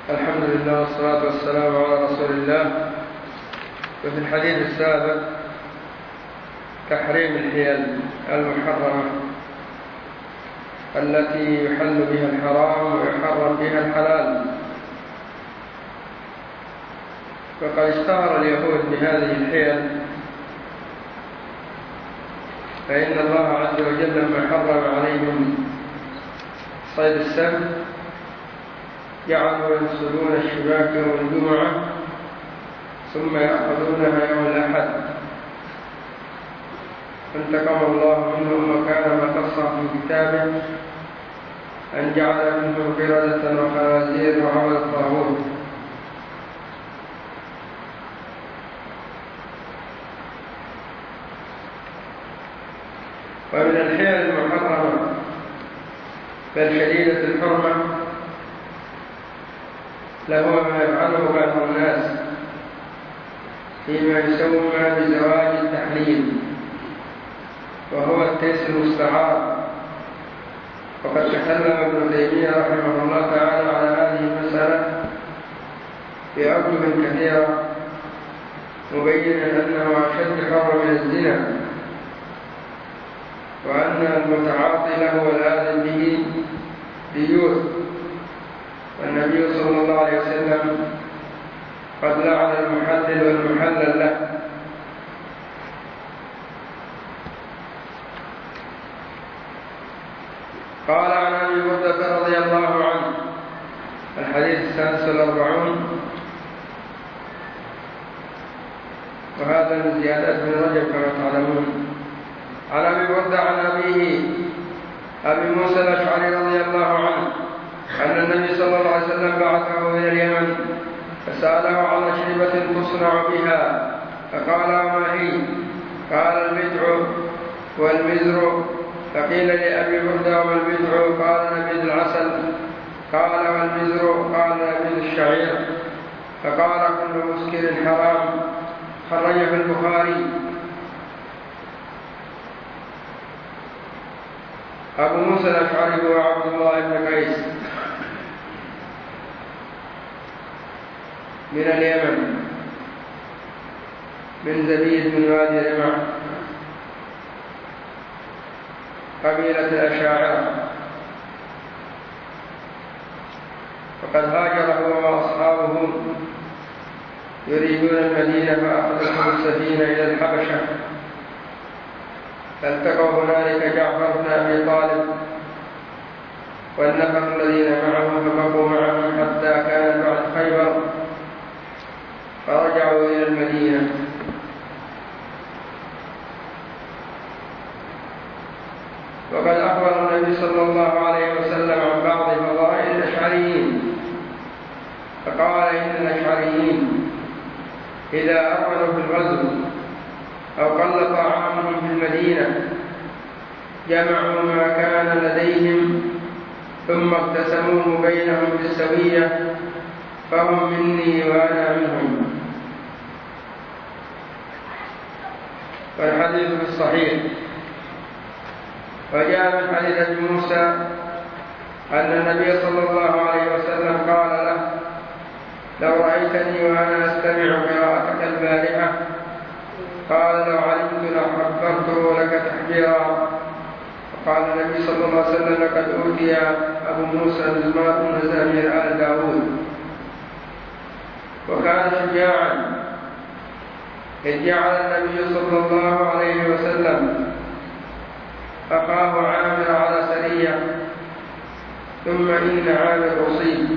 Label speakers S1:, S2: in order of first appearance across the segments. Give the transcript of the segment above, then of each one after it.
S1: الحمد لله والصلاة والسلام على رسول الله. وفي الحديث السابق تحريم الحيل المحرمة التي يحل بها الحرام ويحرم بها الحلال. وقد اشتهر اليهود بهذه الحيل، فإن الله عز وجل لما حرم عليهم صيد السبت جعلوا ينصبون الشباك يوم الجمعة ثم يأخذونها يوم الأحد، فانتقم الله منهم وكان ما قص في كتابه أن جعل منهم قردة وخنازير وعبد الطاغوت. ومن الحيل المحرمة بل شديدة الحرمة له ما يفعله بعض الناس فيما يسمى بزواج التحليل، وهو التيس المستعار. وقد تكلم ابن تيمية رحمه الله تعالى على هذه المسألة بأوجه كثيرة، مبينا أنه أشد حرمة من الزنا، وأن المتعاطي له والآذن به ديوث. والنبي صلى الله عليه وسلم قد لعن المحلل والمحلل له. قال عن أبي بردة رضي الله عنه، الحديث 46، وهذا من زيادات ابن رجب كما تعلمون. عن أبي بردة عن أبيه أبي موسى الأشعري رضي الله عنه أن النبي صلى الله عليه وسلم بعثه إلى اليمن فسأله عن أشربة تصنع بها، فقال وما هي؟ قال البدع والمزر. فقيل لأبي بردة وما البدع؟ قال نبيذ العسل. قال والمزر؟ قال نبيذ الشعير. فقال كل مسكر حرام. خرجه البخاري. أبو موسى الأشعري هو عبد الله بن قيس من اليمن، من زبيد من وادي رمح، قبيلة الأشاعرة. وقد هاجر هو وأصحابه يريدون المدينة، فأخذتهم السفينة إلى الحبشة، فالتقوا هنالك جعفر بن أبي طالب والنفر الذين معه، فبقوا معهم حتى كان بعد خيبر، فرجعوا إلى المدينة. وقد أخبر النبي صلى الله عليه وسلم عن بعض فضائل الأشعريين، فقال إن الأشعريين إذا أرملوا في الغزو أو قل طعامهم في المدينة جمعوا ما كان لديهم ثم اقتسموه بينهم بالسوية، فهم مني وأنا منهم. والحديث في الصحيح. وجاء من حديث ابي موسى أن النبي صلى الله عليه وسلم قال له لو رأيتني وأنا أستمع قراءتك البارحة قال لو علمت لحبرت لك تحبيرا. فقال النبي صلى الله عليه وسلم لقد أوتي أبو موسى مزامير آل داود. وكان شجاعا إذ جعل النبي صلى الله عليه وسلم أخاه عامر على سرية، ثم إن عامر أصيب،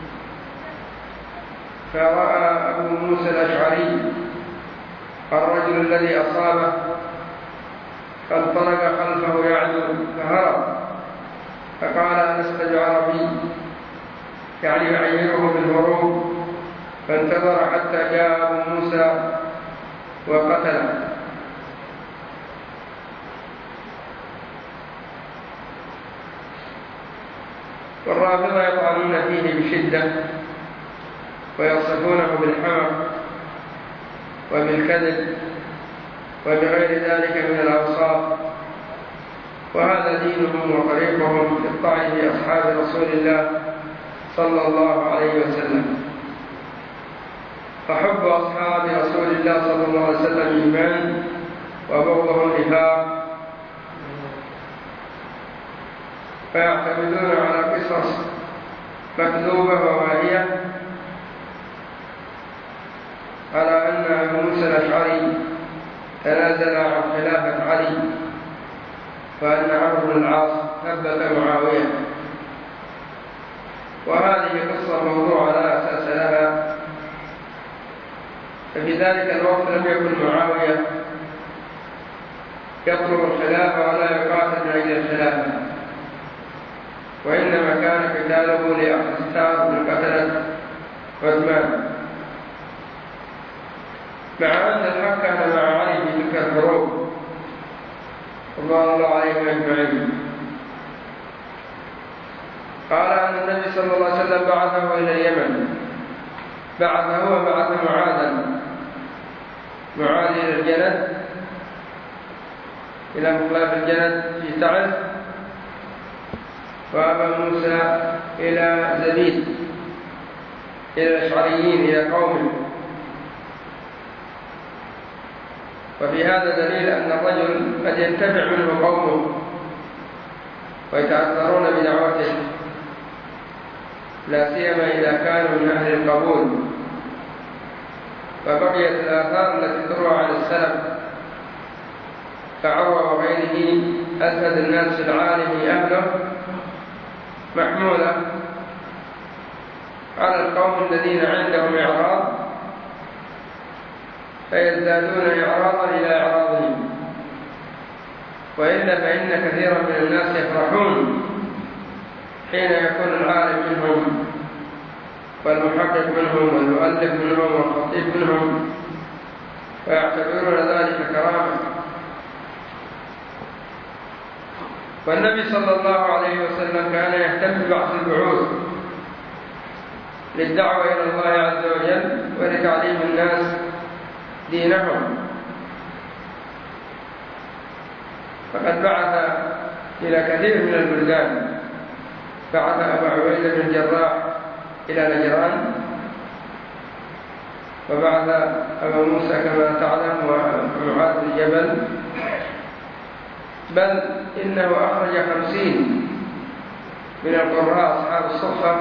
S1: فرأى أبو موسى الأشعري الرجل الذي أصابه فانطلق خلفه يعدو فهرب، فقال ألست بعربي؟ يعني يعيره بالهروب، فانتظر حتى جاء أبو موسى وقتله. والرافضة يطعنون فيه بشدة ويصفونه بالحمق وبالكذب وبغير ذلك من الأوصاف، وهذا دينهم وطريقهم في الطعن بأصحاب رسول الله صلى الله عليه وسلم. فحب أصحاب رسول الله صلى الله عليه وسلم إيمان وبغضهم نفاق، فيعتمدون على قصص مكذوبة وواهية على أن أبا موسى الأشعري تنازل عن خلافة علي، وأن عمرو بن العاص ثبت معاوية، وهذه قصة موضوعة لا أساس لها. ففي ذلك الوقت لم يكن معاوية يطلب الخلافة ولا يقاتل من أجل الخلافة، وإنما كان قتاله لأخستار بن قتلة عثمان، مع أن الحق كان مع علي في تلك الحروب رضوان الله عليهم أجمعين. قال أن النبي صلى الله عليه وسلم بعثه إلى اليمن، بعثه وبعث معاذ إلى الجند، إلى مخلاف الجند في تعز، وأبا موسى إلى زبيد إلى الأشعريين إلى قومه. وفي هذا دليل أن الرجل قد ينتفع منه قومه ويتأثرون بدعوته، لا سيما إذا كانوا من أهل القبول. فبقيت الآثار التي تروى عن السلف كعروة وغيره أزهد الناس في العالم أهله محمولة على القوم الذين عندهم إعراض فيزدادون إعراضا إلى إعراضهم، وإلا فإن كثيرا من الناس يفرحون حين يكون العالم منهم والمحقق منهم والمؤلف منهم والخطيب منهم، ويعتبرون ذلك كرامة. والنبي صلى الله عليه وسلم كان يهتم ببعث البعوث للدعوة إلى الله عز وجل ولتعليم الناس دينهم، فقد بعث إلى كثير من البلدان. بعث أبا عبيدة بن الجراح إلى نجران، وبعث أبا موسى كما تعلم ومعاذ بن جبل، بل إنه أخرج 50 من القراء أصحاب الصفة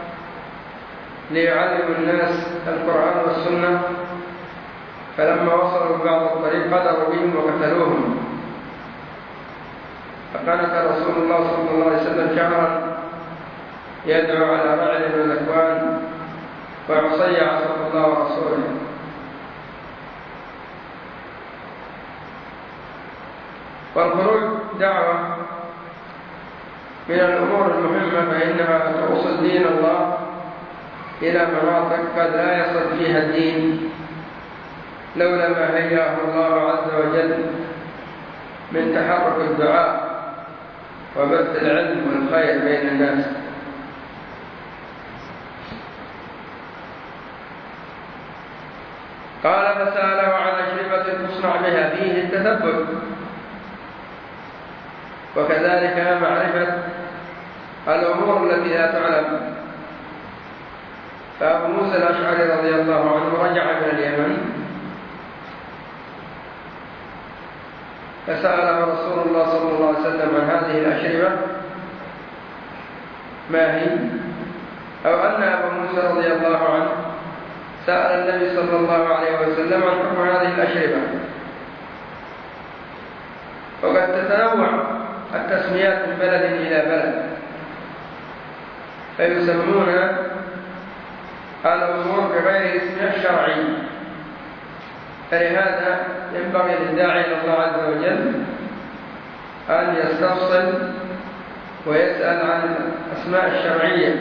S1: ليعلموا الناس القرآن والسنة، فلما وصلوا بعض الطريق قدروا بهم وقتلوهم. فقنت رسول الله صلى الله عليه وسلم شهرا يدعو على رعل وذكوان وعصي عصى الله ورسوله. والخروج دعوة من الأمور المهمة، فإنها توصل دين الله إلى مناطق قد لا يصل فيها الدين لولا ما هيأه الله عز وجل من تحرك الدعاء وبث العلم والخير بين الناس. قال فسأله عن أشربة تصنع بها، فيه التثبت، وكذلك معرفة الأمور التي لا تعلم. فأبو موسى الأشعري رضي الله عنه رجع من اليمن فسأله رسول الله صلى الله عليه وسلم عن هذه الأشربة ما هي، أو أن أبا موسى رضي الله عنه سأل النبي صلى الله عليه وسلم عن حكم هذه الأشربة. وقد تتنوع التسميات من بلد إلى بلد، فيسمون الأمور بغير اسمها الشرعي، فلهذا ينبغي للداعي إلى الله عز وجل أن يستفصل ويسأل عن الأسماء الشرعية.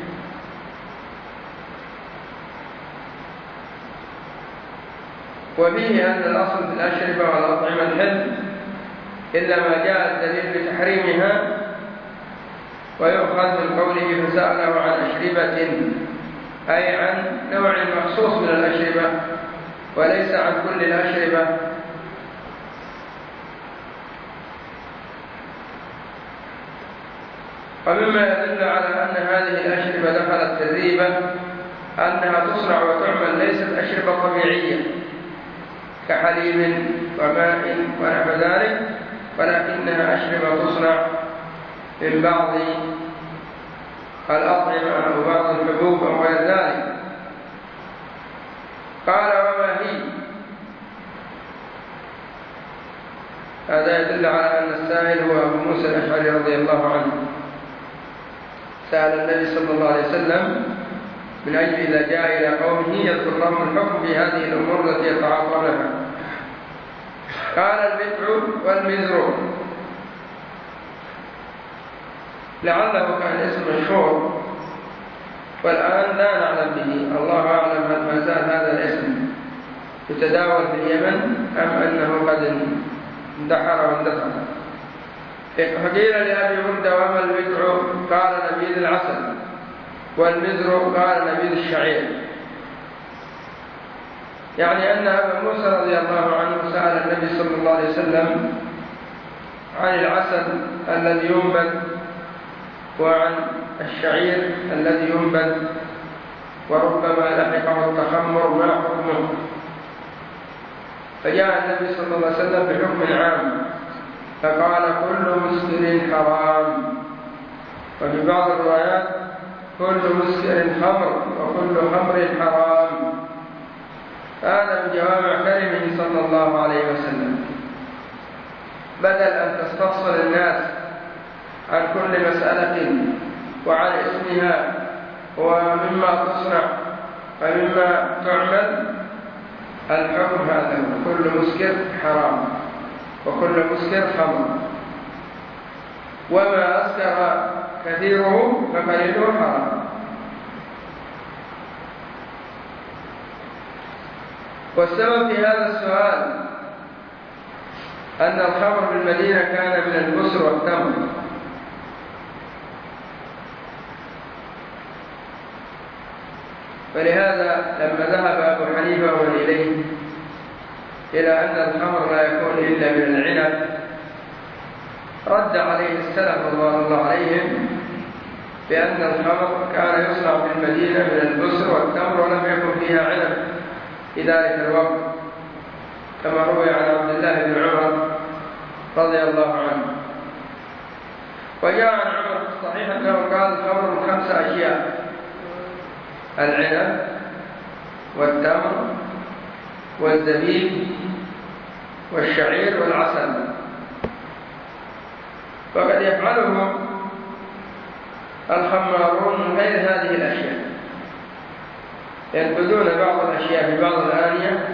S1: وفيه أن الأصل في الأشربة والأطعمة الحل إلا ما جاء الدليل بتحريمها، ويؤخذ من قوله فسأله عن أشربة، أي عن نوع مخصوص من الأشربة وليس عن كل الأشربة. ومما يدل على أن هذه الأشربة دخلت في الريبة أنها تصنع وتعمل ليست أشربة طبيعية كحليب وماء ونحو ذلك، ولكنها أشربة تصنع من بعض الأطعمة أو بعض الحبوب أو غير ذلك. قال وما هي؟ هذا يدل على أن السائل هو أبو موسى الأشعري رضي الله عنه، سأل النبي صلى الله عليه وسلم من أجل إذا جاء إلى قومه يذكر لهم الحكم في هذه الأمور التي يتعاطونها. قال البدع والمزر، لعله كان اسم مشهور والآن لا نعلم به، الله أعلم هل ما زال هذا الاسم يتداول في اليمن أم أنه قد اندحر واندثر. فقيل لأبي بردة وما البدع؟ قال نبيذ العسل، والمزر قال نبيذ الشعير، يعني أن أبا موسى رضي الله عنه سأل النبي صلى الله عليه وسلم عن العسل الذي ينبت وعن الشعير الذي ينبت، وربما لحقه التخمر ما حكمه، فجاء النبي صلى الله عليه وسلم بحكم عام فقال كل مسكر حرام، وفي بعض الروايات كل مسكر خمر وكل خمر حرام. هذا من جوامع كلمه صلى الله عليه وسلم، بدل أن تستفصل الناس عن كل مسألة وعن اسمها ومما تصنع ومما تعمل، الحكم هذا كل مسكر حرام وكل مسكر خمر، وما أسكر كثيره فقليله حرام. والسبب في هذا السؤال أن الخمر بالمدينة كان من البسر والتمر، فلهذا لما ذهب أبو حنيفة ومن إليه إلى أن الخمر لا يكون إلا من العنب، رد عليه السلف رضوان الله عليهم بأن الخمر كان يصنع في المدينة من البسر والتمر ولم يكن فيها عنب في ذلك الوقت، كما روي عن عبد الله بن عمر رضي الله عنه. وجاء عن عمر في الصحيح أنه قال الخمر من 5 أشياء: العنب والتمر والزبيب والشعير والعسل، وقد يفعله الخمارون من غير هذه الأشياء، ينبذون بعض الأشياء في بعض الآنية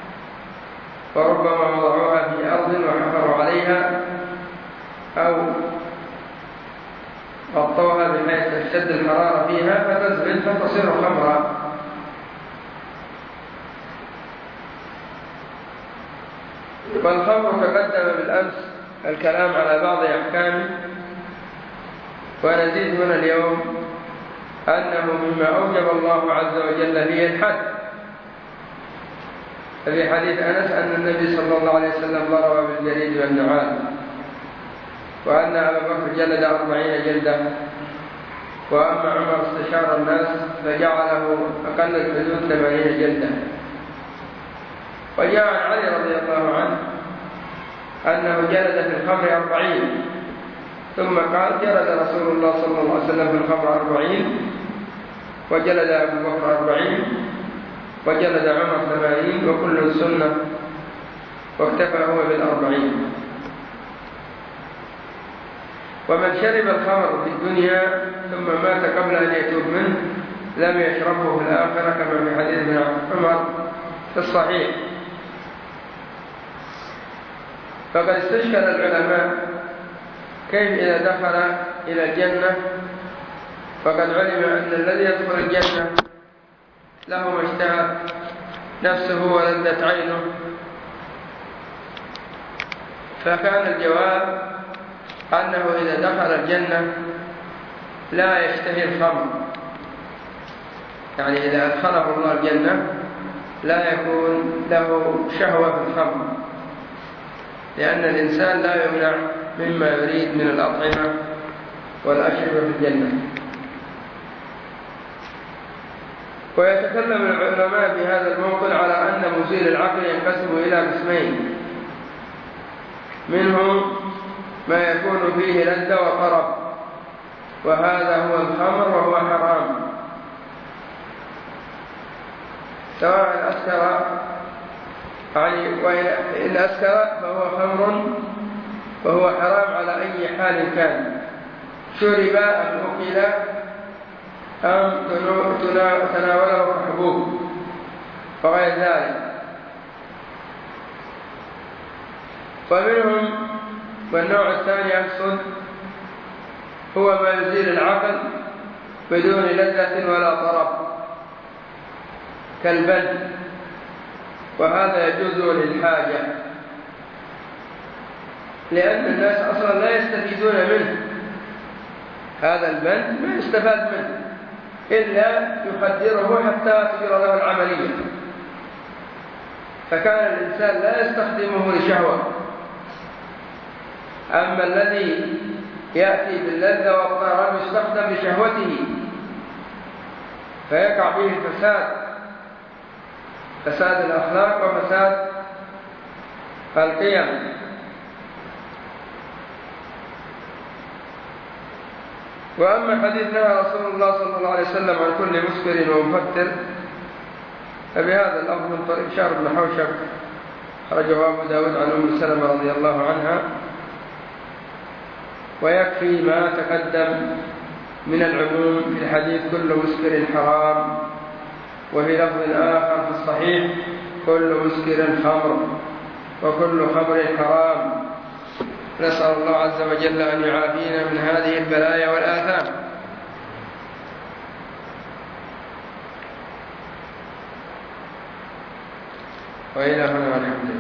S1: وربما وضعوها في أرض وحفروا عليها أو غطوها بحيث تشتد الحرارة فيها فتزبل فتصير خمرا. والخمر تقدم بالأمس الكلام على بعض أحكامه، ونزيد هنا اليوم أنه مما أوجب الله عز وجل به الحد. ففي حديث أنس أن النبي صلى الله عليه وسلم ضرب بالجريد والنعال، وأن أبا بكر جلد 40 جلدة، وأما عمر استشار الناس فجعله أقل الحدود 80 جلدة. وجاء عن علي رضي الله عنه أنه جلد في الخمر 40، ثم قال جلد رسول الله صلى الله عليه وسلم في الخمر 40، وجلد أبو بكر 40، وجلد عمر 80، وكل سنة، واكتفى هو بال40. ومن شرب الخمر في الدنيا ثم مات قبل أن يتوب منه لم يشربه في الآخرة، كما في حديث ابن عمر في الصحيح. فقد استشكل العلماء كيف إذا دخل إلى الجنة فقد علم أن الذي يدخل الجنة له ما اشتهت نفسه ولذت عينه، فكان الجواب أنه إذا دخل الجنة لا يشتهي الخمر، يعني إذا أدخله الله الجنة لا يكون له شهوة في الخمر، لأن الإنسان لا يمنع مما يريد من الأطعمة والأشربة في الجنة. ويتكلم العلماء في هذا الموطن على أن مزيل العقل ينقسم إلى قسمين: منه ما يكون فيه لذة وطرب، وهذا هو الخمر وهو حرام، سواء أسكر وإن أسكر فهو خمر وهو حرام على أي حال كان، شرب أم أكل أم تناوله كحبوب وغير ذلك. ومنهم والنوع الثاني أقصد هو ما يزيل العقل بدون لذة ولا طرب كالبن، وهذا يجوز للحاجة، لأن الناس أصلا لا يستفيدون منه. هذا البن ما يستفاد منه إلا يخدره حتى تجرى له العملية، فكان الإنسان لا يستخدمه لشهوة. أما الذي يأتي باللذة والطرب يستخدم لشهوته، فيقع به الفساد، فساد الأخلاق وفساد القيم. وأما حديث نهى رسول الله صلى الله عليه وسلم عن كل مسكر ومفتر فبهذا اللفظ من طريق شهر بن حوشب خرجه أبو داود عن أم سلمة رضي الله عنها، ويكفي ما تقدم من العموم في الحديث: كل مسكر حرام. وفي لفظ آخر في الصحيح: كل مسكر خمر وكل خمر حرام. نسأل الله عز وجل أن يعافينا من هذه البلايا والآثام. وإلى هنا الحمد لله.